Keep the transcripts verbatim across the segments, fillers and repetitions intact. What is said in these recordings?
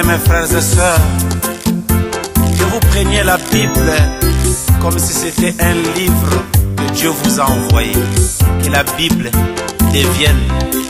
mes frères et sœurs, que vous preniez la Bible comme si c'était un livre que Dieu vous a envoyé. Que la Bible devienne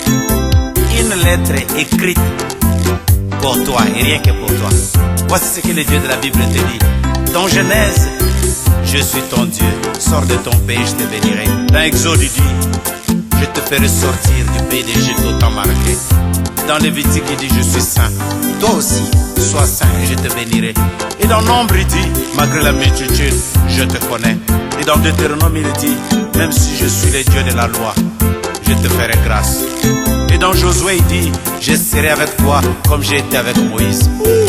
une lettre écrite pour toi et rien que pour toi. Voici ce que le Dieu de la Bible te dit. Dans Genèse, je suis ton Dieu, sors de ton pays, je te bénirai. Dans Exode, il dit, je te ferai sortir du pays d'Égypte au temps marqué. Dans Lévitique, il dit, je suis saint. Toi aussi, sois saint et je te bénirai. Et dans Nombre, il dit, malgré la multitude, je te connais. Et dans Deutéronome, il dit, même si je suis le Dieu de la loi, je te ferai grâce. Et dans Josué, il dit, je serai avec toi comme j'ai été avec Moïse.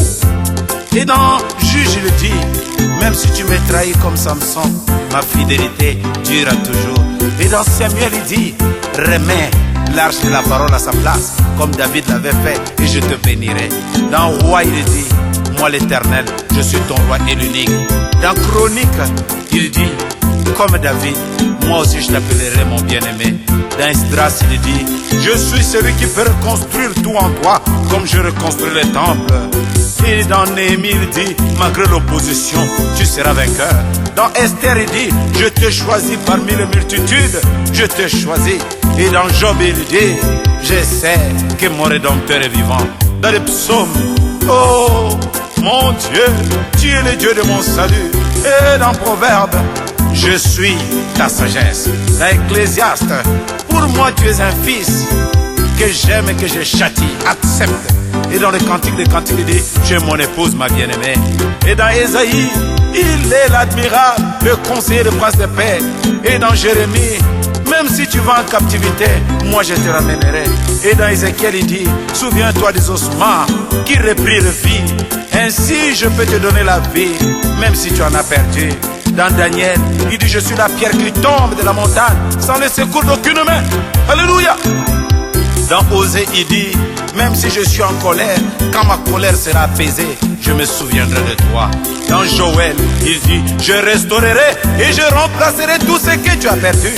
Et dans Juge, il dit, même si tu me trahis comme Samson, ma fidélité durera toujours. Et dans Samuel, il dit, remets l'arche de la parole à sa place, comme David l'avait fait, et je te bénirai. Dans Roi, il dit, moi l'Éternel, je suis ton roi et l'unique. Dans Chronique, il dit, comme David, moi aussi je t'appellerai mon bien-aimé. Dans Esdras, il dit, je suis celui qui peut reconstruire tout en toi, comme je reconstruis le temple. Et dans Néhémie, il dit, malgré l'opposition, tu seras vainqueur. Dans Esther, il dit, je t'ai choisi parmi les multitudes, je t'ai choisi. Et dans Job, il dit, je sais que mon Rédempteur est vivant. Dans les psaumes, oh mon Dieu, tu es le Dieu de mon salut. Et dans Proverbe, je suis ta sagesse. Dans Ecclésiaste, pour moi tu es un fils que j'aime et que je châtie, accepte. Et dans le Cantique des Cantiques, il dit, tu es mon épouse, ma bien-aimée. Et dans Ésaïe, il est l'admirable, le conseiller de prince de paix. Et dans Jérémie, même si tu vas en captivité, moi je te ramènerai. Et dans Ézéchiel, il dit, souviens-toi des ossements qui reprirent vie. Ainsi je peux te donner la vie, même si tu en as perdu. Dans Daniel, il dit, je suis la pierre qui tombe de la montagne, sans le secours d'aucune main. Alléluia. Dans Osée, il dit, même si je suis en colère, quand ma colère sera apaisée, je me souviendrai de toi. Dans Joël, il dit, je restaurerai et je remplacerai tout ce que tu as perdu.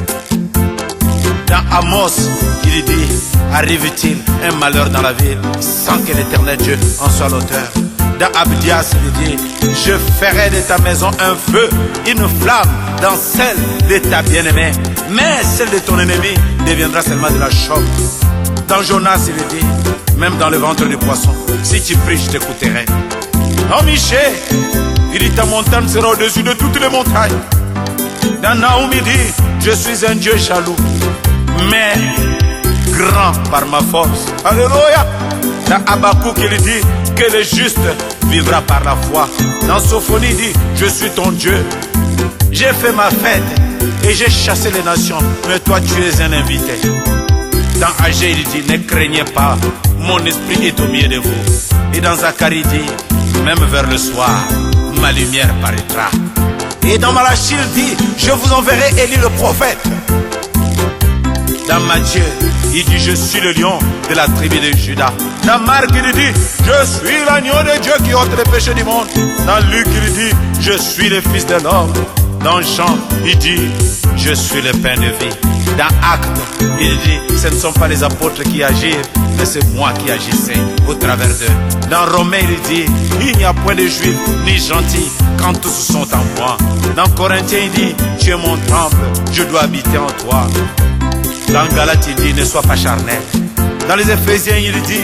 Dans Amos, il dit, arrive-t-il un malheur dans la ville sans que l'Éternel Dieu en soit l'auteur? Dans Abdias, il dit, je ferai de ta maison un feu, une flamme dans celle de ta bien-aimée, mais celle de ton ennemi deviendra seulement de la chaude. Dans Jonas, il dit, même dans le ventre du poisson, si tu pries, je t'écouterai. Dans Michée, il dit, ta montagne sera au-dessus de toutes les montagnes. Dans Naoum, il dit, je suis un Dieu jaloux, mais grand par ma force. Alléluia. Dans Habakkuk, il dit que le juste vivra par la foi. Dans Sophonie, il dit, je suis ton Dieu. J'ai fait ma fête et j'ai chassé les nations, mais toi tu es un invité. Dans Agé, il dit, ne craignez pas, mon esprit est au milieu de vous. Et dans Zacharie, il dit, même vers le soir, ma lumière paraîtra. Et dans Malachie, il dit, je vous enverrai Élie le prophète. Dans Matthieu, il dit, je suis le lion de la tribu de Judas. Dans Marc, il dit, je suis l'agneau de Dieu qui ôte les péchés du monde. Dans Luc, il dit, je suis le fils de l'homme. Dans Jean, il dit, je suis le pain de vie. Dans Actes, il dit, ce ne sont pas les apôtres qui agirent, mais c'est moi qui agissais au travers d'eux. Dans Romains, il dit, il n'y a point de juif ni gentil quand tous sont en moi. Dans Corinthiens, il dit, tu es mon temple, je dois habiter en toi. Dans Galates, il dit, ne sois pas charnel. Dans les Éphésiens, il dit,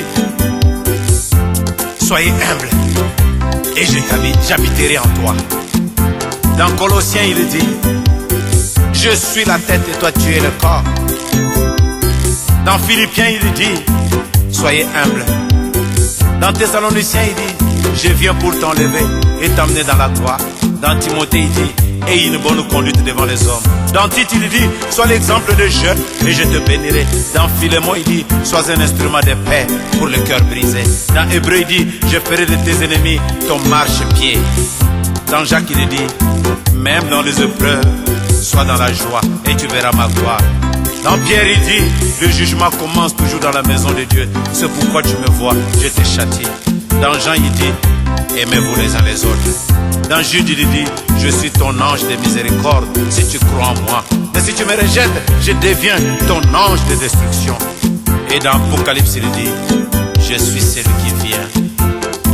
soyez humbles et j'habiterai en toi. Dans Colossiens, il dit, je suis la tête et toi tu es le corps. Dans Philippiens, il dit, soyez humbles. Dans Thessaloniciens, il dit, je viens pour t'enlever et t'emmener dans la gloire. Dans Timothée, il dit, aie une bonne conduite devant les hommes. Dans Tite, il dit, sois l'exemple de jeune et je te bénirai. Dans Philémon, il dit, sois un instrument de paix pour le cœur brisé. Dans Hébreu, il dit, je ferai de tes ennemis ton marchepied. Dans Jacques, il dit, même dans les épreuves, sois dans la joie et tu verras ma gloire. Dans Pierre, il dit, le jugement commence toujours dans la maison de Dieu. C'est pourquoi tu me vois, je te châtie. Dans Jean, il dit, aimez-vous les uns les autres. Dans Jude, il dit, je suis ton ange de miséricorde si tu crois en moi. Mais si tu me rejettes, je deviens ton ange de destruction. Et dans Apocalypse, il dit, je suis celui qui vient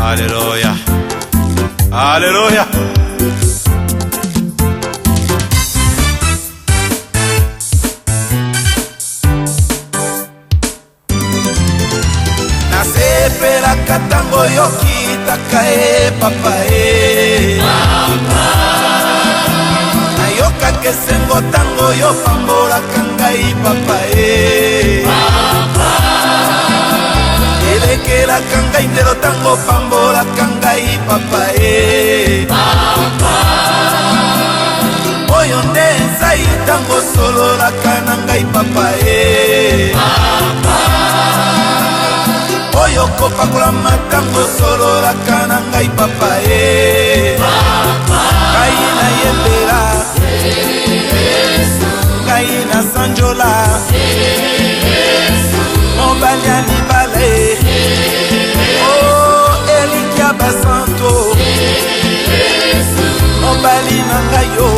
Alléluia. Alléluia. Nasepelaka tango yokitaka e papa e nayokaka esengo tango yopambolaka ngai papa e elekelaka ngai ndelo tango pambolaka ngai papa e oyo nde nzai tango sololaka na ngai papa e oyo kopakola matango sololaka na ngai papa e ngai nayembela ngai nasanjola mobali ya libale o elikia basanto mobali na ngai yo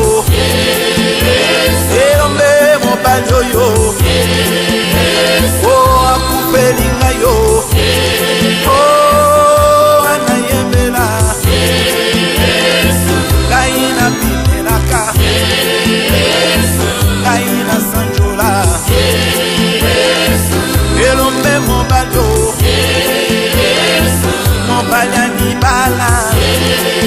elombe mobali oyo o akupeli ngai yo o anayembela ngai nabimelaka ngai nasanjola elombe mobali o mobali ya libala